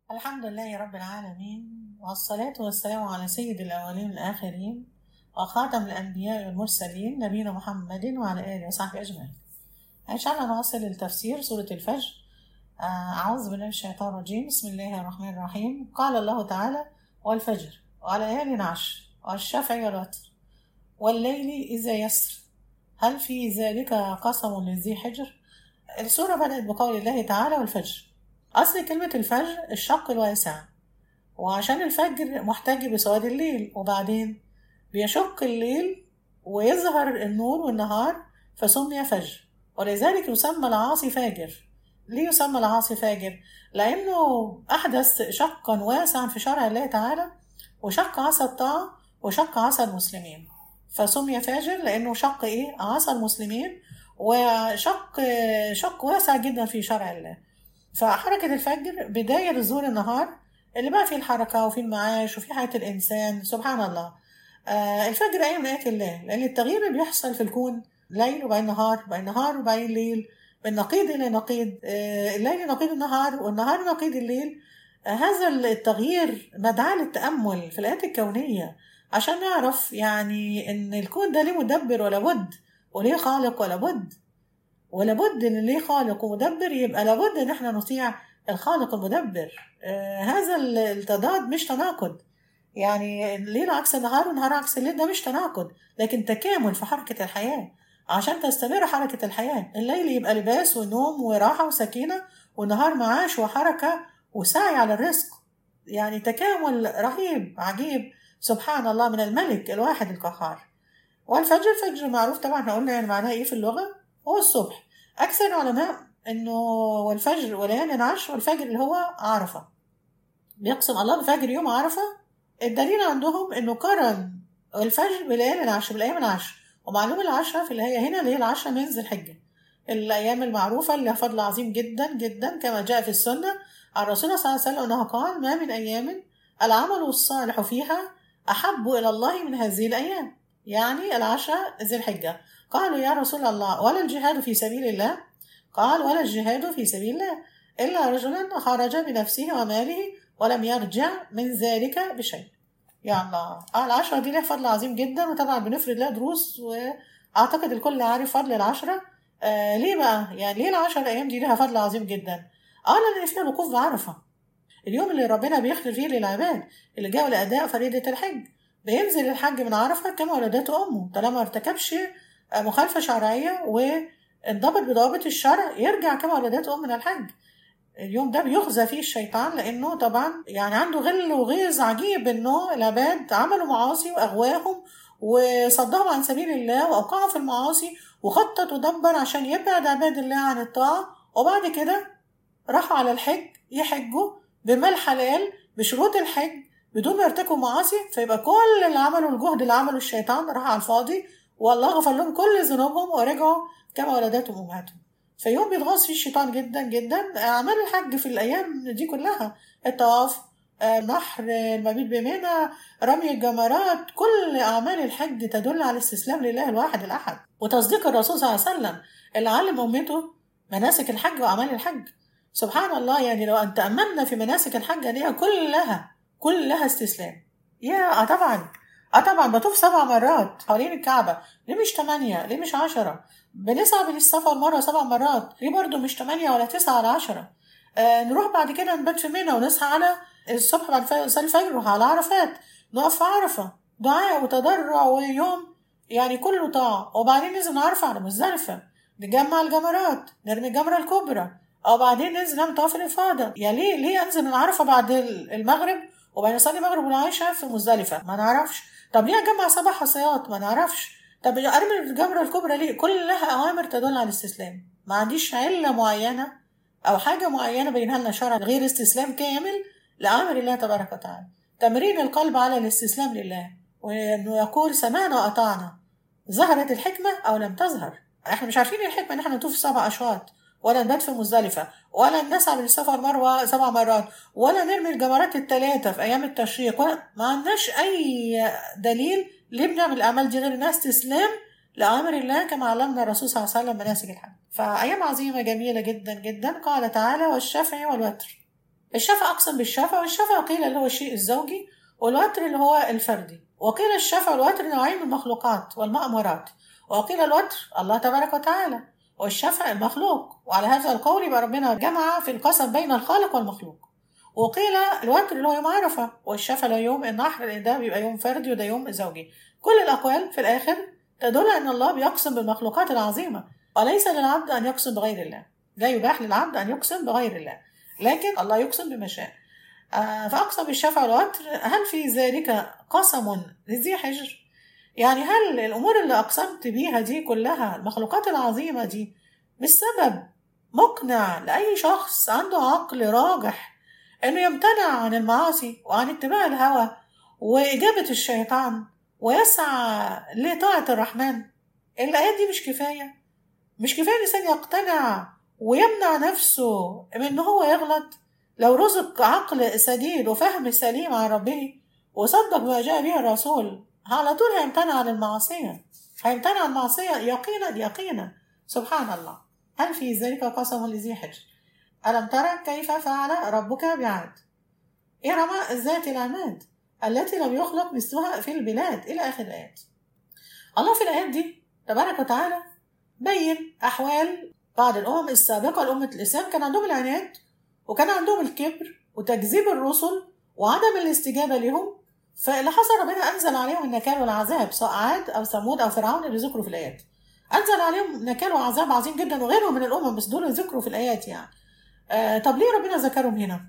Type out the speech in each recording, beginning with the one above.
الحمد لله رب العالمين، والصلاة والسلام على سيد الأولين والآخرين وخاتم الأنبياء والمرسلين نبينا محمد وعلى آله وصحبه أجمعين. إن شاء الله نواصل التفسير سورة الفجر. أعوذ بالله من الشيطان الرجيم. بسم الله الرحمن الرحيم. قال الله تعالى: والفجر وليال عشر والشفع والوتر والليل إذا يسر هل في ذلك قسم لذي حجر. السورة بدأت بقول الله تعالى: والفجر. أصل كلمة الفجر الشق الواسع، وعشان الفجر محتاج بسواد الليل، وبعدين بيشق الليل ويظهر النور والنهار فسمي فجر، ولذلك يسمى العاصي فاجر. ليه يسمى العاصي فاجر؟ لأنه أحدث شقا واسعا في شرع الله تعالى، وشق عصا الطاعة وشق عصا المسلمين، فسمي فاجر لأنه شق عصا المسلمين، وشق شق واسع جدا في شرع الله. فحركة الفجر بداية لظهور النهار اللي بقى فيه الحركة وفيه المعاش وفيه حياة الإنسان. سبحان الله. الفجر آية من آيات الله، لأن التغيير اللي بيحصل في الكون ليل وبعدين نهار وبعدين نهار وبعدين ليل، من نقيض إلى نقيض. الليل نقيض النهار والنهار نقيض الليل. هذا التغيير مدعاة للتأمل في الآيات الكونية، عشان نعرف يعني إن الكون ده ليه مدبر ولا بد، وليه خالق ولا بد، ولا بد ان ليه خالق ومدبر، يبقى لابد ان احنا نطيع الخالق المدبر. هذا التضاد مش تناقض، يعني الليل عكس النهار والنهار عكس الليل، ده مش تناقض لكن تكامل في حركة الحياة. عشان تستمر حركة الحياة الليل يبقى لباس ونوم وراحة وسكينة، والنهار معاش وحركة وسعي على الرزق، يعني تكامل رهيب عجيب. سبحان الله من الملك الواحد القهار. والفجر، الفجر معروف طبعا، احنا قلنا يعني معناه ايه في اللغة، هو الصبح. أكثر العلماء إنه والفجر وليال عشر، والفجر اللي هو عرفة، بيقسم الله بفجر يوم عرفة. الدليل عندهم إنه قرن الفجر بليالي العشر، بالأيام العشر، ومعلوم العشرة في اللي هي هنا اللي هي العشرة من ذي الحجة، الأيام المعروفة اللي لها فضل عظيم جدا جدا، كما جاء في السنة عن الرسول صلى الله عليه وسلم أنه قال: ما من أيام العمل الصالح فيها أحب إلى الله من هذه الأيام، يعني العشرة ذي الحجة. قالوا: يا رسول الله ولا الجهاد في سبيل الله؟ قال: ولا الجهاد في سبيل الله إلا رجلا خرج بنفسه وماله ولم يرجع من ذلك بشيء. يا الله. العشرة دي لها فضل عظيم جدا، وطبعا بنفرد لها دروس، وأعتقد الكل عارف فضل العشرة. ليه بقى؟ يعني ليه العشر أيام دي لها فضل عظيم جدا؟ لأن فيها الوقوف بعرفة، اليوم اللي ربنا بيغفر فيه للعباد اللي جاءوا لأداء فريضة الحج. بينزل الحج من عرفة كما ولدته أمه، طالما ارتكبش مخالفة شرعية وانضبط بضوابط الشرع، يرجع كما ولدته أمه من الحج. اليوم ده بيخزى فيه الشيطان، لأنه طبعا يعني عنده غل وغيظ عجيب إنه العباد عملوا معاصي وأغواهم وصدهم عن سبيل الله وأوقعوا في المعاصي، وخطط ودبر عشان يبعد عباد الله عن الطاعة، وبعد كده راحوا على الحج يحجوا بمال حلال بشروط الحج بدون ما يرتكبوا معاصي، فيبقى كل اللي عملوا الجهد اللي عمله الشيطان راح على الفاضي، والله غفر لهم كل ذنوبهم ورجعوا كما ولدتهم أمهاتهم. فيوم بيتغاظ فيه الشيطان جدا جدا. أعمال الحج في الأيام دي كلها: الطواف، نحر، المبيت بمنى، رمي الجمرات، كل أعمال الحج تدل على الاستسلام لله الواحد الأحد، وتصديق الرسول صلى الله عليه وسلم اللي علم أمته مناسك الحج وأعمال الحج. سبحان الله. يعني لو أن تأملنا في مناسك الحج هي كلها استسلام. طبعا طبعا بطوف 7 مرات حوالين الكعبة، ليه مش 8؟ ليه مش 10؟ بنسعى بين الصفا والمروة 7 مرات، ليه برضو مش 8 ولا 9 ولا 10؟ نروح بعد كده نبات في منى ونصحى على الصبح بعد صلاة الفجر نروح على عرفات، نقف في عرفة، دعاء وتضرع ويوم يعني كله طاعة، وبعدين ننزل عرفة على مزدلفة، نجمع الجمرات، نرمي الجمرة الكبرى، او بعدين ننزل نعمل طواف الافاضه. يعني ليه انزل من عرفه بعد المغرب وبعدين اصلي المغرب والعشاء في مزدلفه؟ ما نعرفش. طب ليه اجمع 7 حصيات؟ ما نعرفش. طب ارمي الجمره الكبرى ليه؟ كلها اوامر تدل على الاستسلام. ما عنديش عله معينه او حاجه معينه بينها لنا شرع غير استسلام كامل لامر الله تبارك وتعالى، تمرين القلب على الاستسلام لله، وانه يقول: سمعنا واطعنا. ظهرت الحكمه او لم تظهر؟ احنا مش عارفين الحكمه ان احنا نطوف 7 اشواط، ولا نبات في مزدلفة، ولا نسعى بين الصفا والمروة 7 مرات، ولا نرمي الجمرات ال3 في أيام التشريق، ولا ما عندناش أي دليل ليه بنعمل الأعمال دي غير إنها استسلام لأمر الله كما علمنا الرسول صلى الله عليه وسلم مناسك الحج. فأيام عظيمة جميلة جدا جدا. قال تعالى: والشفع والوتر. الشفع أقسم بالشفع، والشفع قيل اللي هو الشيء الزوجي، والوتر اللي هو الفردي. وقيل الشفع والوتر نوعين من المخلوقات والمأمورات، وقيل الوتر الله تبارك وتعالى، والشفع المخلوق. وعلى هذا القول يبقى ربنا جمع في القسم بين الخالق والمخلوق. وقيل الوتر اللي هو يوم عرفة، والشفع اللي هو يوم النحر، لأن ده بيبقى يوم فردي وده يوم زوجي. كل الأقوال في الآخر تدل أن الله بيقسم بالمخلوقات العظيمة، وليس للعبد أن يقسم بغير الله. لا يباح للعبد أن يقسم بغير الله، لكن الله يقسم بما شاء. فأقسم بالشفع والوتر. هل في ذلك قسم لذي حجر؟ يعني هل الأمور اللي أقسمت بيها دي كلها، المخلوقات العظيمة دي، مش سبب مقنع لأي شخص عنده عقل راجح إنه يمتنع عن المعاصي وعن اتباع الهوى وإجابة الشيطان ويسعى لطاعة الرحمن؟ الآيات دي مش كفاية؟ مش كفاية الإنسان يقتنع ويمنع نفسه من إن هو يغلط؟ لو رزق عقل سديد وفهم سليم عن ربه وصدق ما جاء به الرسول، على طول هيمتنع عن المعصية، هيمتنع عن المعصية يقينا يقينا. سبحان الله. هل في ذلك قسم لذي حجر؟ ألم ترى كيف فعل ربك بعاد إرم ذات العماد التي لم يخلق مثلها في البلاد، إلى آخر الآيات. الله في الآيات دي تبارك وتعالى بين أحوال بعض الأمم السابقة لأمة الإسلام. كان عندهم العناد، وكان عندهم الكبر وتكذيب الرسل وعدم الاستجابة لهم. فاللي حصل ربنا أنزل عليهم النكال والعذاب، سواء عاد أو ثمود أو فرعون اللي ذكروا في الآيات. أنزل عليهم نكال وعذاب عظيم جدا، وغيرهم من الأمم، بس دول ذكروا في الآيات يعني. طب ليه ربنا ذكرهم هنا؟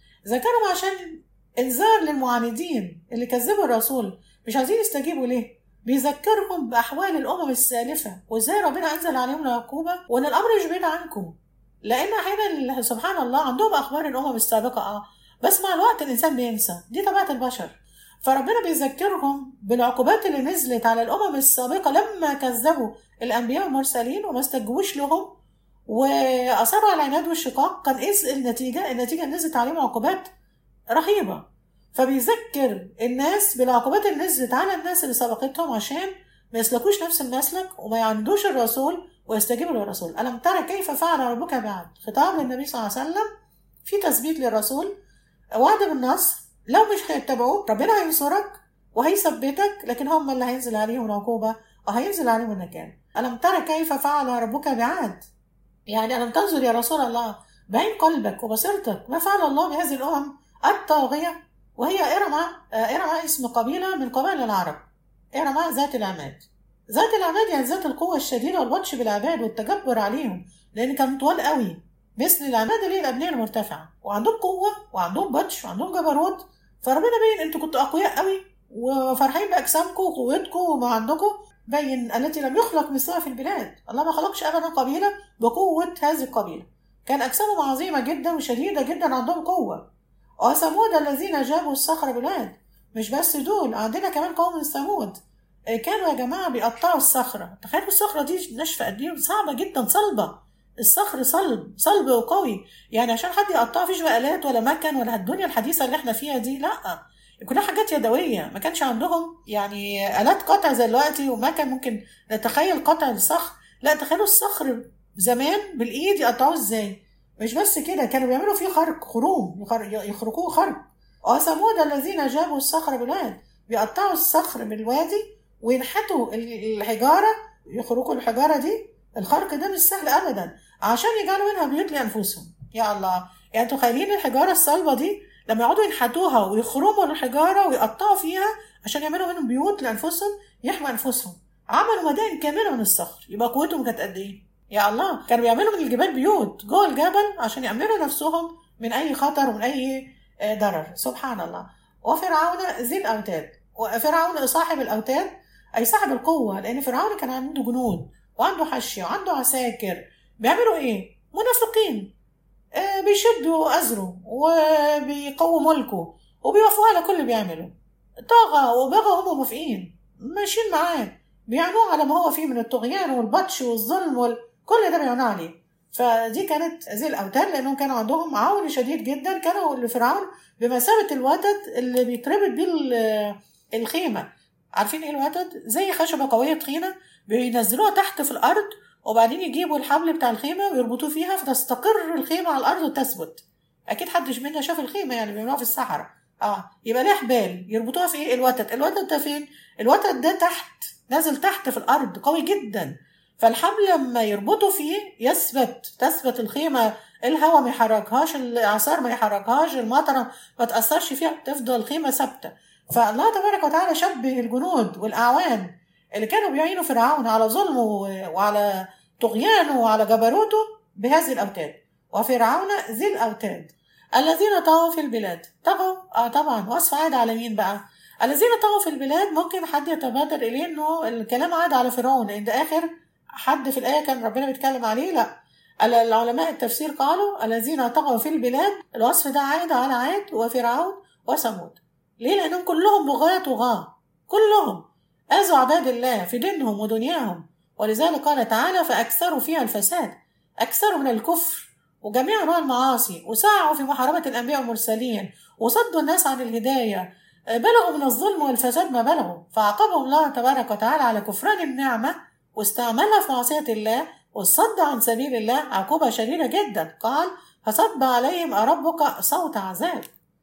ذكرهم عشان إنذار للمعاندين اللي كذبوا الرسول، مش عايزين يستجيبوا ليه. بيذكرهم بأحوال الأمم السالفة وإزاي ربنا أنزل عليهم العقوبة، وإن الأمر مش بعيد عنكم. لأن أحيانا سبحان الله عندهم أخبار الأمم السابقة بس مع الوقت الإنسان بينسى، دي طبيعة البشر. فربنا بيذكرهم بالعقوبات اللي نزلت على الأمم السابقة لما كذبوا الأنبياء والمرسلين وما استجوش لهم وأصروا على العناد والشقاق. كان إيه النتيجة نزلت عليهم عقوبات رهيبة. فبيذكر الناس بالعقوبات اللي نزلت على الناس اللي سبقتهم عشان ما يسلكوش نفس المسلك وما يعندوش الرسول ويستجيبوا للرسول. ألم ترى كيف فعل ربك بعاد؟ خطاب للنبي صلى الله عليه وسلم في تثبيت للرسول، وعد بالنصر. لو مش هيتبعوك ربنا هينصرك وهيثبتك، لكن هم اللي هينزل عليهم العقوبة وهينزل عليهم النكال. ألم ترى كيف فعل ربك بعاد؟ يعني ألم تنظر يا رسول الله بعين قلبك وبصيرتك ما فعل الله بهذه الأمم الطاغية؟ وهي إرم اسم قبيلة من قبائل العرب. إرم ذات العماد. ذات العماد يعني ذات القوة الشديدة والبطش بالعباد والتجبر عليهم، لأن كانوا طوال قوي مثل العماد اللي هي الأبنية المرتفعة، وعندهم قوة وعندهم بطش وعندهم جبروت. فربنا بين أنتوا كنتوا أقوياء قوي وفرحين بأجسامكم وقوتكم وما عندكم، بين التي لم يخلق مثلها في البلاد. الله ما خلقش أبدا قبيلة بقوة هذه القبيلة، كان أجسامهم عظيمة جدا وشديدة جدا، عندهم قوة. وثمود الذين جابوا الصخر بلاد. مش بس دول، عندنا كمان قوم من ثمود كانوا يا جماعة بيقطعوا الصخرة. تخيلوا الصخرة دي ناشفة قد ايه، صعبة جدا، صلبة. الصخر صلب وقوي، يعني عشان حد يقطعه فيش بقى آلات ولا مكن ولا الدنيا الحديثة اللي احنا فيها دي، لا، كلها حاجات يدوية. ما كانش عندهم يعني آلات قطع زي دلوقتي ومكن ممكن نتخيل قطع الصخر. لا، تخيلوا الصخر زمان بالإيد يقطعوه ازاي. مش بس كده، كانوا بيعملوا فيه خروم، يخرقوه خرق. وثمود الذين جابوا الصخر بلاد، بيقطعوا الصخر من الوادي وينحتوا الحجارة، يخرقوا الحجارة دي. الخرق ده مش سهل أبدا عشان يجعلوا منها بيوت لأنفسهم. يا الله، يعني انتوا خايلين الحجارة الصلبة دي لما يقعدوا ينحتوها ويخرموا الحجارة ويقطعوا فيها عشان يعملوا منهم بيوت لأنفسهم يحموا أنفسهم. عملوا مدائن كاملة من الصخر، يبقى قوتهم كانت قد إيه؟ يا الله، كانوا بيعملوا من الجبال بيوت جوه الجبل عشان يأمنوا نفسهم من أي خطر ومن أي ضرر. سبحان الله. وفرعون ذي الأوتاد. وفرعون صاحب الأوتاد أي صاحب القوة، لأن فرعون كان عنده جنود وعنده حشية وعنده عساكر. بيعملوا إيه؟ منافقين، بيشدوا أزره وبيقووا ملكه وبيوافقوا على كل اللي بيعمله. طاغى وبغى هم موافقين ماشيين معاه، بيعنوه على ما هو فيه من الطغيان والبطش والظلم كل ده بيعنوه عليه. فدي كانت ذي الأوتاد، لأنهم كانوا عندهم عون شديد جدا. كانوا لفرعون بمثابة الوتد اللي بيتربط بيه الخيمة. عارفين ايه الوتد؟ زي خشبة قوية تخينة بينزلوها تحت في الأرض، وبعدين يجيبوا الحبل بتاع الخيمة ويربطوه فيها فتستقر الخيمة على الأرض وتثبت. اكيد حدش منا شاف الخيمه، يعني بيعملوها في الصحراء. يبقى ليها حبال يربطوها في ايه؟ الوتد. الوتد ده فين؟ الوتد ده تحت، نازل تحت في الارض، قوي جدا. فالحبل لما يربطوا فيه تثبت الخيمه، الهواء ما يحركهاش، الاعصار ما يحركهاش، المطره ما تاثرش فيها، تفضل الخيمه ثابته. فالله تبارك وتعالى شبه الجنود والاعوان اللي كانوا بيعينوا فرعون على ظلمه وعلى طغيانه وعلى جبروته بهذه الاوتاد. وفرعون ذي الاوتاد الذين طغوا في البلاد. طغوا طبعا، وصف عاد على مين بقى؟ الذين طغوا في البلاد. ممكن حد يتبادر اليه انه الكلام عاد على فرعون، لان ده اخر حد في الايه كان ربنا بيتكلم عليه. لا، العلماء التفسير قالوا الذين طغوا في البلاد، الوصف ده عاد على عاد وفرعون وثمود. ليه؟ لانهم كلهم بغاة طغاة، كلهم اذوا عباد الله في دينهم ودنياهم. ولذلك قال تعالى فاكثروا فيها الفساد، اكثروا من الكفر وجميع انواع المعاصي، وسعوا في محاربة الانبياء والمرسلين، وصدوا الناس عن الهداية، بلغوا من الظلم والفساد ما بلغوا. فعاقبهم الله تبارك وتعالى على كفران النعمة واستعملها في معصية الله والصد عن سبيل الله عقوبة شديدة جدا. قال فصب عليهم ربك صوت عذاب.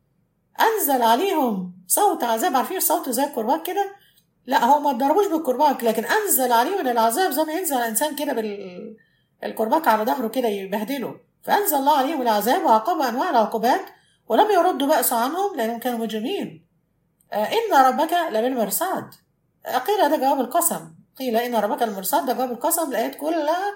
أنزل عليهم صوت عذاب. عارفين الصوت زي الكرباج كده؟ لا، هو ما اتضربوش بالكرباج، لكن أنزل عليهم من العذاب زي ما ينزل الإنسان كده بالكرباج على ظهره كده يبهدله. فأنزل الله عليهم العذاب وعاقب أنواع العقوبات، ولم يردوا بأس عنهم لأنهم كانوا مجرمين. إن ربك لبالمرصاد. قيل ده جواب القسم، قيل إن ربك المرصاد، ده جواب القسم. الآيات كلها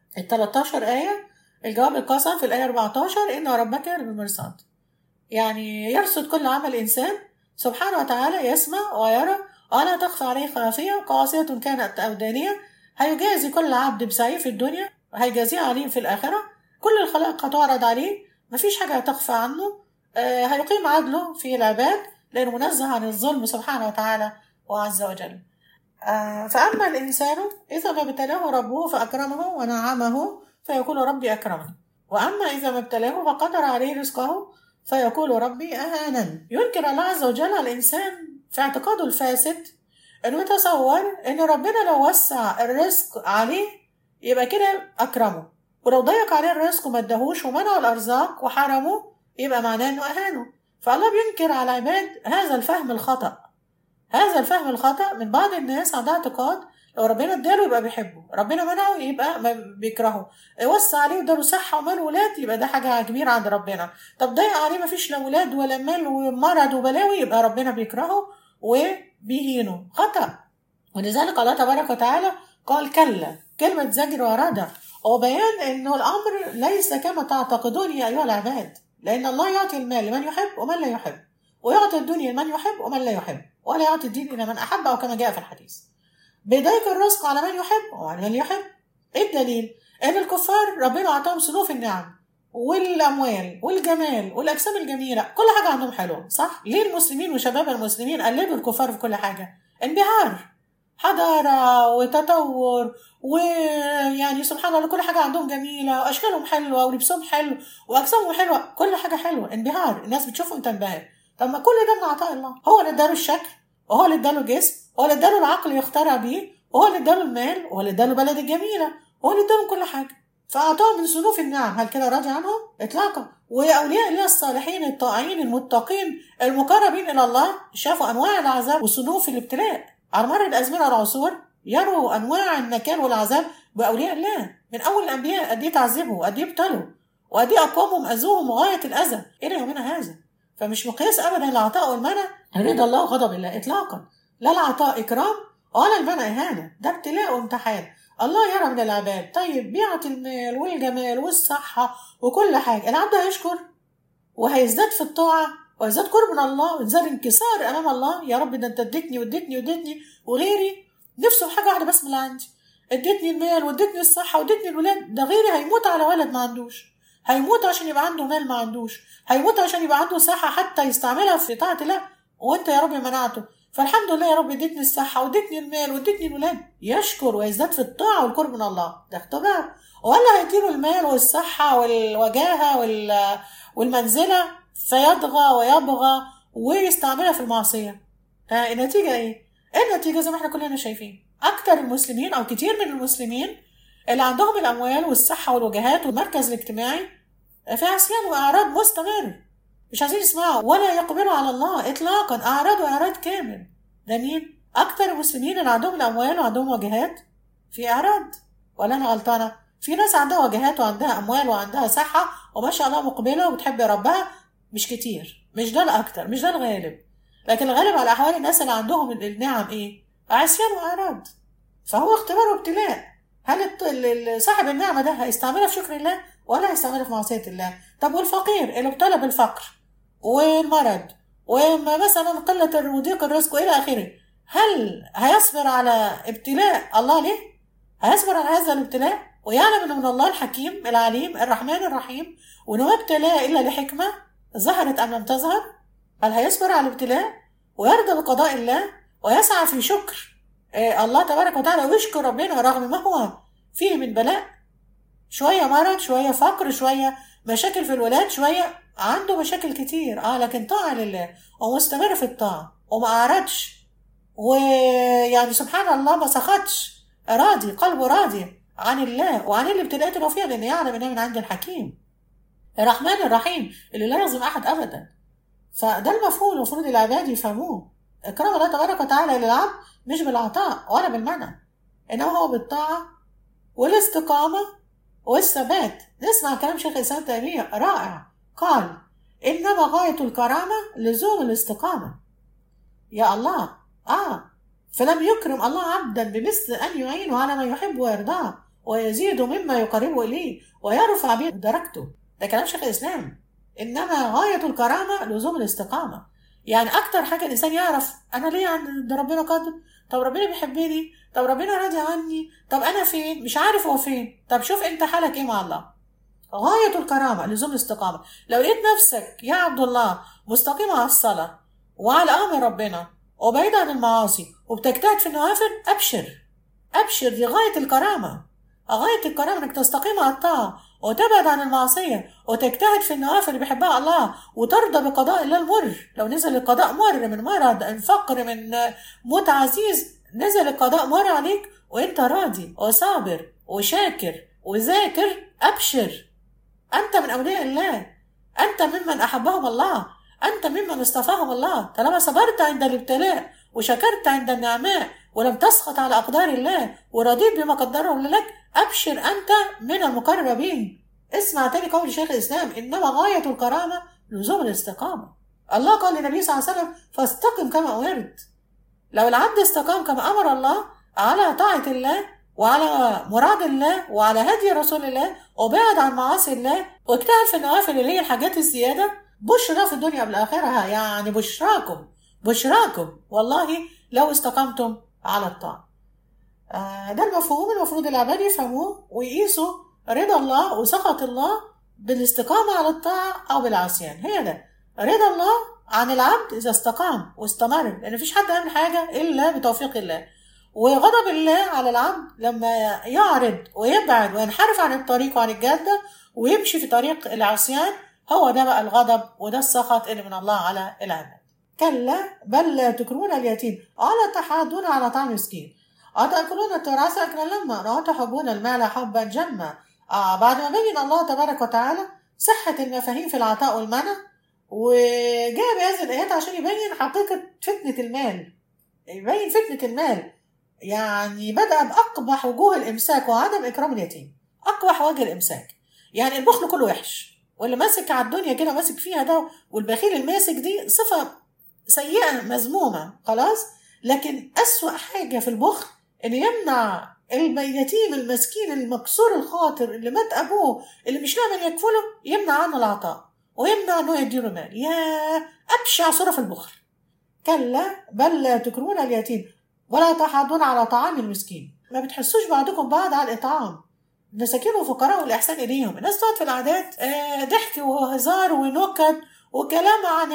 13 آية، الجواب القسم في الآية 14 إن ربك لبالمرصاد، يعني يرصد كل عمل إنسان سبحانه وتعالى، يسمع ويرى ولا تخفى عليه خافية قاسية كانت أو دانية. هيجازي كل عبد بسعيه في الدنيا، وهيجازيه عليه في الآخرة. كل الخلائق هتعرض عليه، مفيش حاجة هتخفى عنه. هيقيم عدله في العباد لأنه منزه عن الظلم سبحانه وتعالى وعز وجل. فأما الإنسان إذا ما ابتلاه ربه فأكرمه ونعمه فيقول ربي أكرمن، وأما إذا ما ابتلاه فقدر عليه رزقه فيقول ربي أهانن. ينكر الله عز وجل على الإنسان في اعتقاده الفاسد إنه يتصور إن ربنا لو وسع الرزق عليه يبقى كده أكرمه، ولو ضيق عليه الرزق وما اداهوش ومنعه الأرزاق وحرمه يبقى معناه إنه أهانه. فالله بينكر على العباد هذا الفهم الخطأ. هذا الفهم الخطأ من بعض الناس عندها اعتقاد لو ربنا اداله يبقى بيحبه، ربنا منعه يبقى ما بيكرهه، وسع عليه واداله صحة ومال ولاد يبقى ده حاجة كبيرة عند ربنا. طب ضيق عليه ما فيش لا ولاد ولا مال ومرض وبلاوي يبقى ربنا بيكرهه وبيهينه. خطأ. ولذلك الله تبارك وتعالى قال كلا، كلمة زجر وردع، وبيان انه الامر ليس كما تعتقدون يا ايها العباد، لان الله يعطي المال لمن يحب ومن لا يحب، ويعطي الدنيا لمن يحب ومن لا يحب، ولا يعطي الدين الى من احب، او كما جاء في الحديث. بيضيق الرزق على من يحب وعلى من يحب. ايه الدليل؟ ان الكفار ربنا اعطاهم صنوف النعم والاموال والجمال والاجسام الجميله، كل حاجه عندهم حلوه، صح؟ ليه المسلمين وشباب المسلمين قلدوا الكفار في كل حاجه؟ انبهار، حضاره وتطور، ويعني سبحان الله كل حاجه عندهم جميله، واشكالهم حلوه ولبسهم حلو واجسامهم حلوه، كل حاجه حلوه، انبهار، الناس بتشوفهم تنبهر. طب ما كل ده من عطاء الله، هو اللي اداله الشكل، وهو اللي اداله الجسم، وهو اللي اداله العقل يخترع بيه، وهو اللي اداله المال، وهو اللي اداله البلد الجميله، وهو اللي اداله كل حاجه. فاعطاهم من صنوف النعم، هل كده راضي عنهم؟ اطلاقا. واولياء الله الصالحين الطائعين المتقين المقربين الى الله شافوا انواع العذاب وصنوف الابتلاء على مر الازمنه والعصور، يروا انواع النكال والعذاب باولياء الله. من اول الانبياء قد ايه تعذبوا وقد ايه ابتلوا وقد ايه اقوامهم اذوهم غايه الاذى الى يومنا هذا. فمش مقياس ابدا العطاء والمنع رضا الله وغضب الله اطلاقا، لا العطاء اكرام ولا المنع اهانه، ده ابتلاء وامتحان. الله يرى من العباد. طيب بيعطي المال والجمال والصحه وكل حاجه، العبد هيشكر وهيزداد في الطاعه ويزداد قرب من الله ويزداد انكسار امام الله. يا رب ده انت اديتني واديتني واديتني، وغيري نفسه في حاجه واحده بس من اللي عندي، اديتني المال واديتني الصحه واديتني الولاد، ده غيري هيموت على ولد ما عندوش، هيموت عشان يبقى عنده مال ما عندوش، هيموت عشان يبقى عنده صحه حتى يستعملها في طاعه الله، وانت يا رب منعته. فالحمد لله يا رب اديتني الصحه واديتني المال واديتني الولاد، يشكر ويزداد في الطاعه والقرب من الله. ده اختبار. ولا هيديله المال والصحه والوجاهه والمنزله فيطغى ويبغى ويستعملها في المعصيه. النتيجه ايه؟ النتيجه زي ما احنا كلنا شايفين، اكتر المسلمين او كتير من المسلمين اللي عندهم الاموال والصحه والوجاهات والمركز الاجتماعي في عصيان وإعراض مستمر، مش عايزين يسمعوا ولا يقبلوا على الله إطلاقا، أعرضوا إعراض كامل. ده مين؟ أكتر المسلمين اللي عندهم الأموال وعندهم وجهات في إعراض. ولا أنا غلطانة؟ في ناس عندها وجهات وعندها أموال وعندها صحة وما شاء الله مقبلة وبتحب ربها، مش كتير، مش ده الأكتر، مش ده الغالب. لكن الغالب على أحوال الناس اللي عندهم النعم إيه؟ عصيان وإعراض. فهو اختبار وابتلاء. هل صاحب النعمة ده هيستعملها في شكر الله ولا هيستعملها في معصية الله؟ طب والفقير اللي ابتلى بالفقر والمرض ومثلا قلة وضيق الرزق وإلى آخره، هل هيصبر على ابتلاء الله ليه؟ هيصبر على هذا الابتلاء ويعلم أنه من الله الحكيم العليم الرحمن الرحيم، وأنه ما ابتلاه إلا لحكمة ظهرت أم لم تظهر؟ هل هيصبر على الابتلاء ويرضى بقضاء الله ويسعى في شكر الله تبارك وتعالى ويشكر ربنا رغم ما هو فيه من بلاء؟ شوية مرض، شوية فقر، شوية مشاكل في الولاد، شوية عنده مشاكل كتير، لكن طاعة لله ومستمر في الطاعة وما أعرضش، ويعني سبحان الله ما سخطش، راضي، قلبه راضي عن الله وعن الابتلاءات اللي هو فيها، لأن يعلم إنها من عند الحكيم الرحمن الرحيم اللي لا يظلم أحد أبدا. فده المفروض العباد يفهموه. إكرام الله تبارك وتعالى للعبد مش بالعطاء ولا بالمنع، إنما هو بالطاعة والاستقامة والثبات. نسمع كلام شيخ الإسلام تيمية رائع، قال: إنما غاية الكرامة لزوم الاستقامة. يا الله، فلم يكرم الله عبدا بمثل أن يعينه على ما يحب ويرضاه ويزيد مما يقربه إليه ويرفع به درجته. ده كلام شيخ الإسلام. إنما غاية الكرامة لزوم الاستقامة. يعني أكتر حاجة الإنسان يعرف أنا ليه عند ربنا قادر، طب ربنا بيحبني، طب ربنا راضي عني، طب أنا فين، مش عارف هو فين، طب شوف أنت حالك إيه مع الله. غاية الكرامة لزوم الاستقامة. لو لقيت نفسك يا عبد الله مستقيم على الصلاة وعلى أمر ربنا وبعيد عن المعاصي وبتجتهد في النوافل، أبشر، دي غاية الكرامة. غاية الكرامة إنك تستقيم على الطاعة وتبعد عن المعصية وتجتهد في النوافل اللي بيحبها الله وترضى بقضاء الله المر. لو نزل القضاء مر من مرض، من فقر، من موت عزيز، نزل القضاء مر عليك وانت راضي وصابر وشاكر وذاكر، أبشر، أنت من أولياء الله، أنت ممن أحبهم الله، أنت ممن اصطفاهم الله. طالما صبرت عند الابتلاء وشكرت عند النعماء ولم تسخط على أقدار الله ورضيت بما قدره لك، أبشر، أنت من المقربين. اسمع تاني قول شيخ الإسلام: إنما غاية الكرامة لزوم الاستقامة. الله قال للنبي صلى الله عليه وسلم: فاستقم كما أمرت. لو العبد استقام كما أمر الله على طاعة الله وعلى مراد الله وعلى هدي رسول الله وبعد عن معاصي الله واجتهد في النوافل اللي هي الحاجات الزيادة، بشرى في الدنيا بالآخرة. يعني بشراكم والله لو استقمتم على الطاعة. ده المفروض العباد يفهموه ويقيسوا رضا الله وسخط الله بالاستقامة على الطاعة أو بالعصيان. هي ده رضا الله عن العبد إذا استقام واستمر، لأن مفيش حد يعمل حاجة إلا بتوفيق الله. وغضب الله على العبد لما يعرض ويبعد وينحرف عن الطريق وعن الجادة ويمشي في طريق العصيان، هو ده بقى الغضب وده السخط اللي من الله على العباد. كلا بل لا تكرمون اليتيم ولا تحاضون على طعام المسكين وتأكلون التراث أكلا لما وتحبون المال حبا جما. بعد ما بين الله تبارك وتعالى صحة المفاهيم في العطاء والمنع، وجاء بهذه الآيات عشان يبين حقيقة فتنة المال، يبين فتنة المال. يعني بدأ بأقبح وجوه الإمساك وعدم إكرام اليتيم. أقبح وجه الإمساك يعني البخل كله وحش، واللي ماسك على الدنيا كده ماسك فيها ده، والبخيل الماسك دي صفة سيئة مذمومة خلاص. لكن أسوأ حاجة في البخل إنه يمنع اليتيم المسكين المكسور الخاطر اللي مات أبوه اللي مش لاقي من يكفله، يمنع عنه العطاء ويمنع إنه يديله مال. يا أبشع صورة في البخل. كلا بل لا تكرمون اليتيم ولا تحاضون على طعام المسكين. ما بتحسوش بعضكم بعض على الإطعام المساكين وفقراء والإحسان إليهم. الناس تقعد في العادات ضحك وهزار ونكت وكلام عن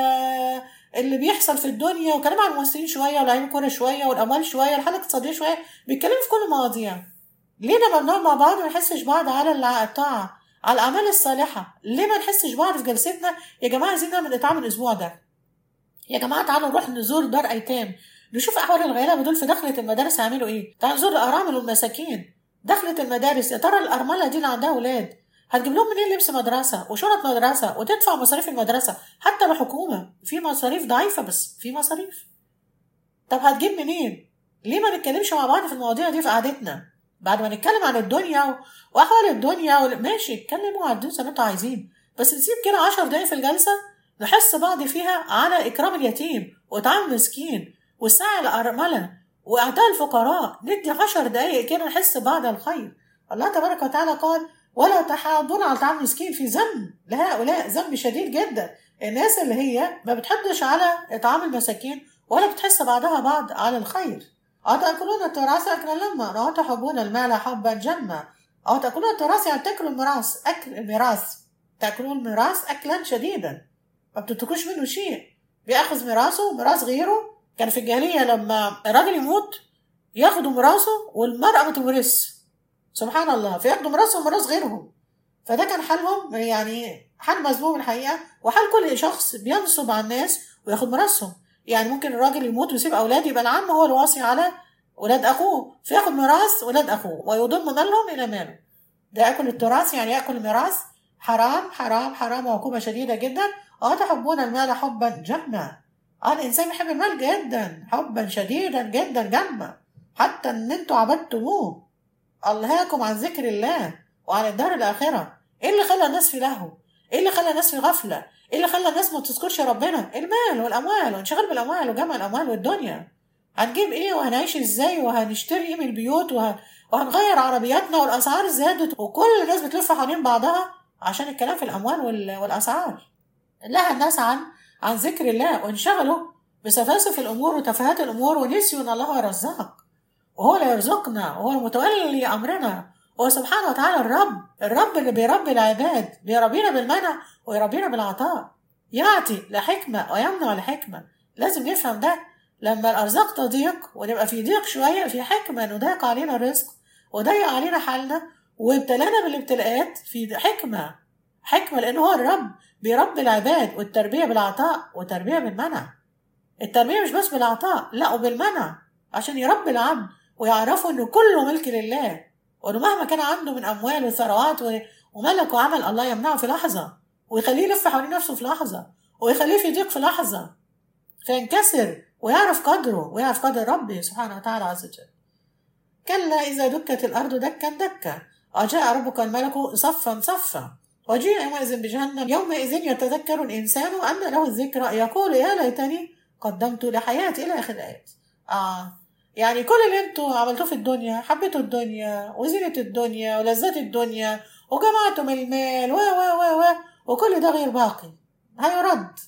اللي بيحصل في الدنيا وكلام عن الممثلين شوية ولاعبين الكورة شوية والأموال شوية والحالة الاقتصادية شوية، بيتكلموا في كل المواضيع. ليه لما بنقعد مع بعض ما نحسش بعض على الطاعة، على الأعمال الصالحة؟ ليه ما نحسش بعض في جلستنا؟ يا جماعة عايزين نعمل إطعام الأسبوع ده، يا جماعة تعالوا نروح نزور دار أيتام نشوف أحوال الغلابة دول في دخلة المدارس هيعملوا إيه، تعالوا نزور الأرامل والمساكين دخلة المدارس. يا ترى الأرملة دي اللي عندها أولاد هتجيب لهم منين لبس مدرسة وشنط مدرسة وتدفع مصاريف المدرسة؟ حتى الحكومة في مصاريف ضعيفة بس في مصاريف. طب هتجيب منين؟ ليه ما نتكلمش مع بعض في المواضيع دي في قعدتنا؟ بعد ما نتكلم عن الدنيا واحوال الدنيا ماشي اتكلموا عن الدنيا زي ما انتوا عايزين، بس نسيب كده 10 دقايق في الجلسة نحس بعض فيها على إكرام اليتيم وإطعام المسكين والسعي للأرملة وإعطاء الفقراء. ندي 10 دقايق كده نحس بعض الخير. الله تبارك وتعالى قال: ولا تحاضون على طعام المسكين. في ذنب لهؤلاء، ذنب شديد جدا، الناس اللي هي ما بتحضش على إطعام المساكين ولا بتحس بعضها بعض على الخير. أتأكلون التراث أكلا لما وتحبون المال حبا جما. أتأكلون التراث يعني تاكلوا الميراث، أكل الميراث، تاكلون الميراث أكلا شديدا، ما بتتركوش منه شيء. بياخذ ميراثه وميراث غيره. كان في الجاهلية لما الراجل يموت ياخدوا ميراثه والمرأة ما تورث، سبحان الله، فياخدوا ميراثه وميراث غيرهم. فده كان حالهم، يعني حال مذموم الحقيقة، وحال كل شخص بينصب على الناس وياخد ميراثهم. يعني ممكن الراجل يموت ويسيب أولاد، يبقى العم هو الواصي على ولاد أخوه، فياخد ميراث ولاد أخوه ويضم مالهم إلى ماله. ده أكل التراث، يعني يأكل الميراث حرام حرام حرام وعقوبة شديدة جدا. تحبون المال حبا جما. الإنسان يحب المال جدا، حبا شديدا جدا جما، حتى إن أنتوا عبدتموه. ألهاكم عن ذكر الله وعن الدار الآخرة. إيه اللي خلى الناس في لهو؟ إيه اللي خلى الناس في غفلة؟ إيه اللي خلى الناس ما تذكرش ربنا؟ المال والأموال وانشغال بالأموال وجمع الأموال والدنيا. هنجيب إيه وهنعيش إزاي وهنشتري إيه من البيوت وهنغير عربياتنا والأسعار زادت وكل الناس بتلف حوالين بعضها عشان الكلام في الأموال والأسعار. لها الناس عن ذكر الله وانشغلوا بسفاسف الأمور وتفاهات الأمور ونسيوا أن الله هو الرزاق وهو اللي يرزقنا وهو المتولي أمرنا. هو سبحانه وتعالى الرب اللي بيربي العباد، بيربينا بالمنع ويربينا بالعطاء، يعطي لحكمة ويمنع لحكمة. لازم نفهم ده. لما الأرزاق تضيق ونبقى في ضيق شوية، في حكمة نضيق علينا الرزق وضيق علينا حالنا وابتلانا بالابتلاءات، في حكمة لأنه هو الرب بيربي العباد، والتربية بالعطاء والتربية بالمنع. التربية مش بس بالعطاء، لا وبالمنع، عشان يربي العبد ويعرفوا انه كله ملك لله، وانه مهما كان عنده من اموال وثروات وملك وعمل، الله يمنعه في لحظة ويخليه يلف حوالين نفسه في لحظة ويخليه في ضيق في لحظة فينكسر ويعرف قدره ويعرف قدر ربه سبحانه وتعالى عز وجل. كلا إذا دكت الأرض دكا دكا وجاء ربك الملك صفا صفا وجيء يومئذ بجهنم يومئذ يتذكر الإنسان أن له الذكرى يقول يا ليتني قدمت لحياتي إلى آخر الآيات. يعني كل اللي انتوا عملتوه في الدنيا، حبيتوا الدنيا وزينة الدنيا ولذات الدنيا وجمعتم المال وكل ده غير باقي، هيرد.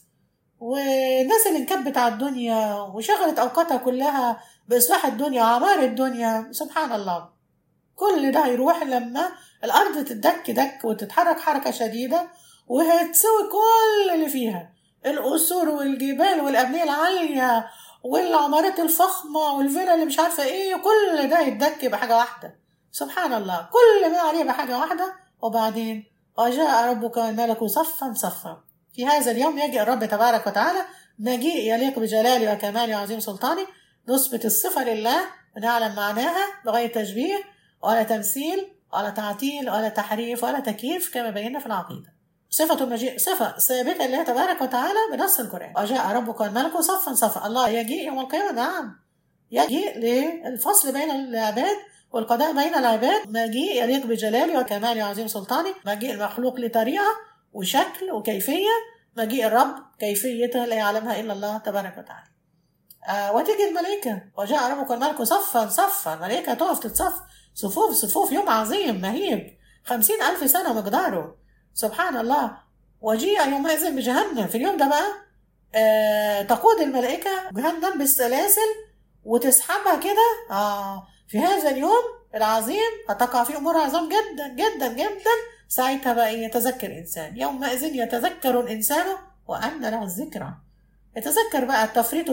والناس اللي انكبت على الدنيا وشغلت أوقاتها كلها بإصلاح الدنيا وعمار الدنيا، سبحان الله، كل ده هيروح لما الأرض تدك دك وتتحرك حركة شديدة وهتسوي كل اللي فيها، القصور والجبال والأبنية العالية والعمارات الفخمة والفيلا اللي مش عارفة ايه، كل ده يتدك بحاجة واحدة. سبحان الله، كل ما عليه بحاجة واحدة. وبعدين وجاء ربك الملك صفا صفا. في هذا اليوم يجي الرب تبارك وتعالى مجيء يليق بجلاله وكماله وعظيم سلطانه. نثبت الصفة لله ونعلم معناها بغير تشبيه ولا تمثيل ولا تعطيل ولا تحريف ولا تكييف كما بينا في العقيدة. صفة المجيء صفة ثابتة لله تبارك وتعالى بنص القرآن. وجاء ربك الملك صفا صفا. الله يجيء يوم القيامة، نعم، يجيء للفصل بين العباد والقضاء بين العباد. مجيء يليق بجلاله وكماله وعظيم سلطانه. مجيء المخلوق لطريقة وشكل وكيفية، مجيء الرب كيفيته لا يعلمها إلا الله تبارك وتعالى. وتيجي الملائكة، وجاء ربك الملك صفا صفا. الملائكة تقف تتصف صفوف صفوف، يوم عظيم مهيب 50,000 سنة مقداره، سبحان الله. وجيء يومئذ بجهنم. في اليوم ده بقى تقود الملائكة جهنم بالسلاسل وتسحبها كده. في هذا اليوم العظيم هتقع فيه أمور عظام جدا جدا جدا. ساعتها بقى يتذكر الإنسان، يومئذ يتذكر الإنسان وأن له الذكرى. يتذكر بقى التفريط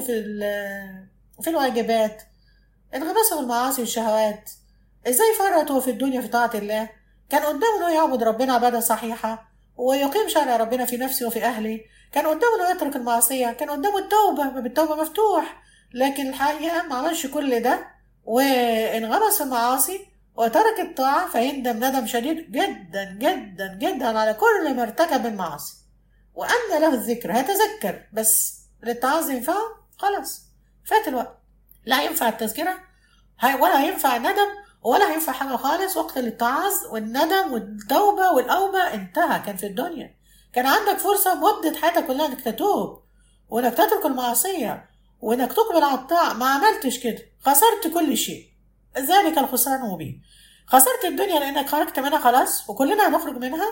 في الواجبات، انغماسه بالمعاصي والشهوات، ازاي فرطوا في الدنيا في طاعة الله. كان قدامه انه يعبد ربنا عبادة صحيحة ويقيم شرع ربنا في نفسه وفي أهله. كان قدامه انه يترك المعصية، كان قدامه التوبة، باب التوبة مفتوح، لكن الحقيقة ما عملش كل ده وانغمس في المعاصي وترك الطاعة فيندم ندم شديد جدا جدا جدا على كل ما ارتكب من معاصي. وأن له الذكر، هيتذكر بس للتعظ ينفعه؟ خلاص فات الوقت. لا ينفع التذكرة ولا هينفع الندم ولا هينفع حاجة خالص. وقت الاتعاظ والندم والتوبة والأوبة انتهى. كان في الدنيا كان عندك فرصة مدة حياتك كلها انك تتوب وانك تترك المعصية وانك تقبل على الطاعة، ما عملتش كده، خسرت كل شيء. ذلك الخسران مبين. خسرت الدنيا لانك خرجت منها خلاص، وكلنا هنخرج منها،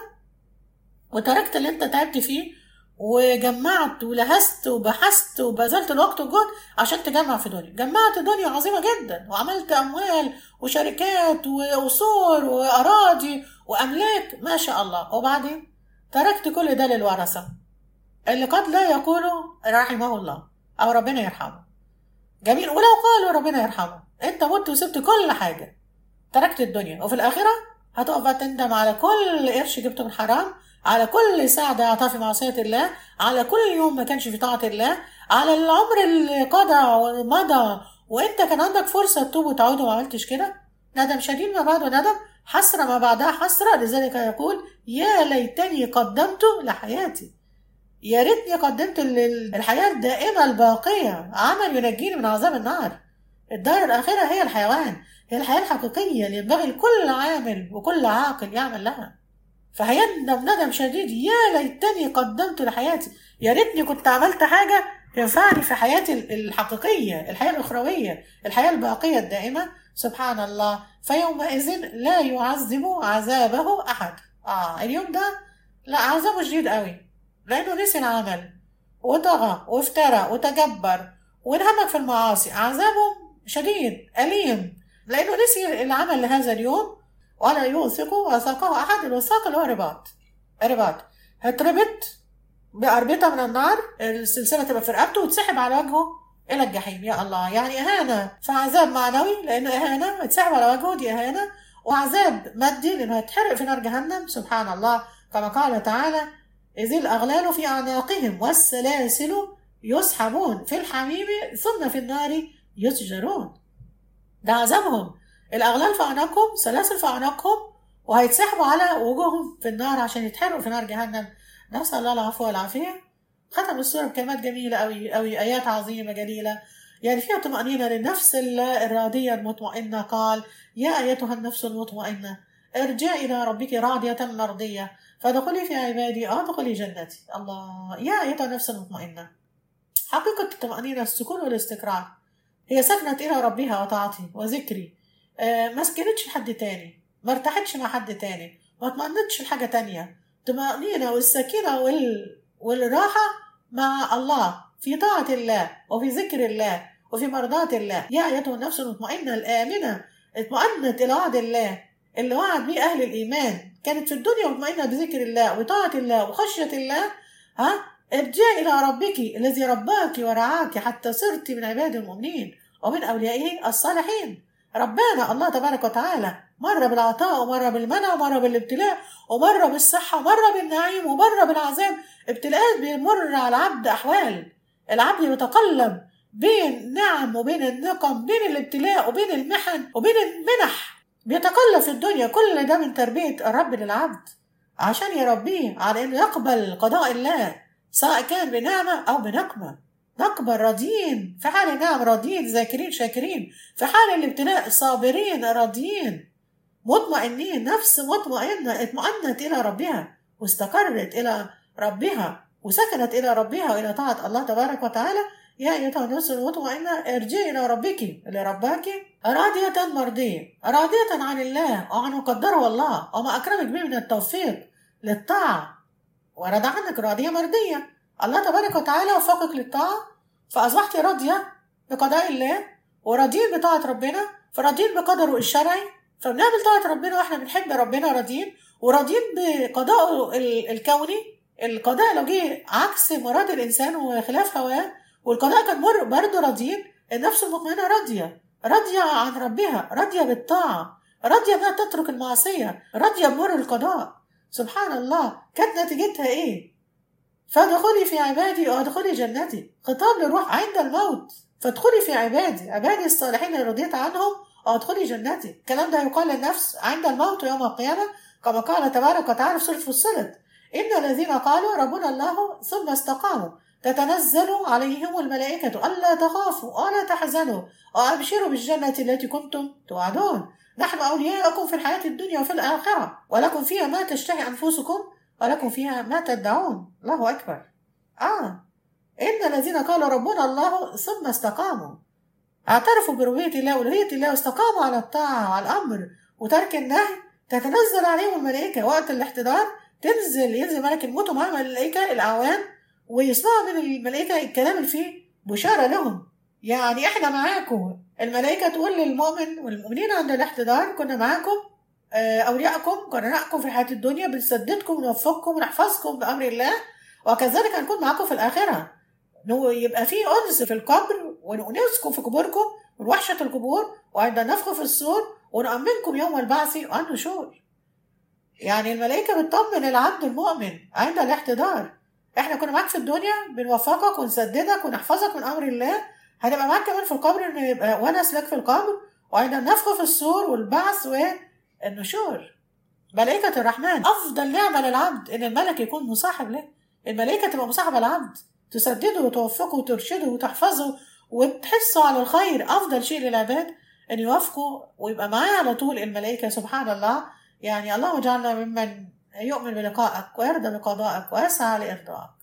وتركت اللي انت تعبت فيه وجمعت ولهست وبحثت وبذلت الوقت والجهد عشان تجمع في دنيا. جمعت دنيا عظيمة جدا وعملت أموال وشركات وقصور وأراضي وأملاك ما شاء الله، وبعدين تركت كل ده للورثة اللي قد لا يقولوا رحمه الله أو ربنا يرحمه. جميل. ولو قالوا ربنا يرحمه، انت مت وسبت كل حاجة، تركت الدنيا، وفي الآخرة هتقف تندم على كل قرش جبته من حرام، على كل ساعة ضيعتها في معصية الله، على كل يوم ما كانش في طاعة الله، على العمر اللي قضى ومضى وانت كان عندك فرصة تتوب وتعود وما عملتش كده. ندم شديد ما بعده ندم، حسرة ما بعدها حسرة. لذلك يقول يا ليتني قدمت لحياتي، يا ريتني قدمت الحياة الدائمة الباقية، عمل ينجيني من عذاب النار. الدار الآخرة هي الحيوان، هي الحياة الحقيقية اللي ينبغي لكل عامل وكل عاقل يعمل لها. فهيندم ندم شديد يا ليتني قدمت لحياتي، يا ريتني كنت عملت حاجة تنفعني في حياتي الحقيقية، الحياة الأخروية، الحياة الباقية الدائمة. سبحان الله. فيومئذ لا يعذب عذابه أحد. اليوم ده لا، عذابه شديد قوي، لأنه نسي العمل وطغى وافترى وتجبر وانهمك في المعاصي. عذابه شديد أليم لأنه نسي العمل لهذا اليوم. ولا يوثق وثاقه أحد. الوثاق اللي هو رباط هتربط بأربطة من النار، السلسلة تبقى في رقبته وتسحب على وجهه إلى الجحيم. يا الله، يعني إهانة. فعذاب معنوي لأنه إهانة، هتسحب على وجهه، دي إهانة. وعذاب مادي لأنه هيتحرق في نار جهنم. سبحان الله. كما قال تعالى إذ الأغلال في أعناقهم والسلاسل يسحبون في الحميم ثم في النار يسجرون. ده عذابهم، الأغلال في أعناقهم، سلاسل في أعناقهم، وهيتسحبوا على وجوههم في النار عشان يتحرقوا في نار جهنم. نسأل الله العفو والعافية. ختم السورة بكلمات جميلة أوي أوي، آيات عظيمة جليلة يعني فيها طمأنينة للنفس الراضية المطمئنة. قال يا أيتها النفس المطمئنة ارجعي إلى ربك راضية مرضية فادخلي في عبادي ادخلي جنتي. الله. يا أيتها النفس المطمئنة، حقيقة الطمأنينة السكون والاستقرار، هي سكنت إلى ربها وطاعته وذكري، ما سكنتش لحد تاني، ما ارتاحتش مع حد تاني، ما اطمأنتش لحاجة تانية. طمأنينة والسكينة والراحة مع الله، في طاعة الله وفي ذكر الله وفي مرضاة الله. يا أيتها النفس المطمئنة الآمنة، اطمأنت إلى وعد الله اللي وعد به أهل الإيمان، كانت في الدنيا مطمئنة بذكر الله وطاعة الله وخشية الله. ارجعي إلى ربك الذي رباك ورعاك حتى صرت من عباد المؤمنين ومن أوليائه الصالحين. ربنا الله تبارك وتعالى مرة بالعطاء ومرة بالمنع ومرة بالابتلاء ومرة بالصحة ومرة بالنعيم ومرة بالعذاب. ابتلاءات بيمر على العبد، أحوال العبد يتقلب بين نعم وبين النقم، بين الابتلاء وبين المحن وبين المنح، بيتقلب في الدنيا. كل ده من تربية الرب للعبد عشان يربيه على أنه يقبل قضاء الله سواء كان بنعمة أو بنقمة. نقبل راضيين في حال النعم، راضيين ذاكرين شاكرين، في حال الابتلاء صابرين راضيين مطمئنين. نفس مطمئنة اطمأنت إلى ربها واستقرت إلى ربها وسكنت إلى ربها وإلى طاعة الله تبارك وتعالى. يا أيتها النفس المطمئنة ارجعي إلى ربك اللي رباك راضية مرضية، راضية عن الله وعن مقدره الله وما أكرمك به من التوفيق للطاعة، ورد عنك راضية مرضية. الله تبارك وتعالى وفقك للطاعة فأصبحت راضية بقضاء الله وراضين بطاعة ربنا، فراضين بقدره الشرعي، فبنعمل طاعة ربنا واحنا بنحب ربنا راضين، وراضين بقضاءه الكوني. القضاء لو جه عكس مراد الإنسان وخلاف هواه والقضاء كان مر برضه راضين. النفس المطمئنة راضية عن ربها، راضية بالطاعة، راضية انها تترك المعصية، راضية بمر القضاء. سبحان الله. كانت نتيجتها ايه؟ فادخلي في عبادي وادخلي جنتي، خطاب للروح عند الموت. فادخلي في عبادي الصالحين اللي رضيت عنهم وادخلي جنتي. الكلام ده يقال للنفس عند الموت يوم القيامة، كما قال تبارك وتعالى في سورة فصلت: إن الذين قالوا ربنا الله ثم استقاموا تتنزل عليهم الملائكة ألا تخافوا ولا تحزنوا وأبشروا بالجنة التي كنتم توعدون، نحن أولياؤكم في الحياة الدنيا وفي الآخرة، ولكم فيها ما تشتهي أنفسكم ولكم فيها ما تدعون. الله أكبر. إن الذين قالوا ربنا الله ثم استقاموا، اعترفوا بربوبية الله وألوهية الله واستقاموا على الطاعة وعلى الأمر وترك النهي، تتنزل عليهم الملائكة وقت الاحتضار، ينزل ملك الموت ومعاه الملائكة الأعوان، ويسمعوا من الملائكة الكلام اللي فيه بشارة لهم. يعني احنا معاكم، الملائكة تقول للمؤمن والمؤمنين عند الاحتضار: كنا معاكم أولياءكم، كنا معاكم في الحياة الدنيا، بنسددكم ونوفقكم ونحفظكم بأمر الله، وكذلك هنكون معاكم في الآخرة. يبقى في أنس في القبر، ونسكن في قبوركم ونوحشة القبور، وعند النفخ في الصور، ونؤمنكم يوم البعث والنشور. يعني الملائكة بتطمن العبد المؤمن عند الاحتضار: احنا كنا معاك في الدنيا، بنوفقك ونسددك ونحفظك من أمر الله، هنبقى معاك كمان في القبر، إنه يبقى ونس لك في القبر، وعند النفخ في الصور والبعث والنشور. ملائكة الرحمن أفضل نعمة للعبد إن الملك يكون مصاحب له. الملائكة تبقى مصاحبة العبد، تسدده وتوفقه وترشده وتحفظه وتحسه على الخير. أفضل شيء للعباد أن يوافقوا ويبقى معاه على طول الملائكة. سبحان الله. يعني اللهم اجعلنا ممن يؤمن بلقائك ويرضى بقضائك ويسعى لإرضائك.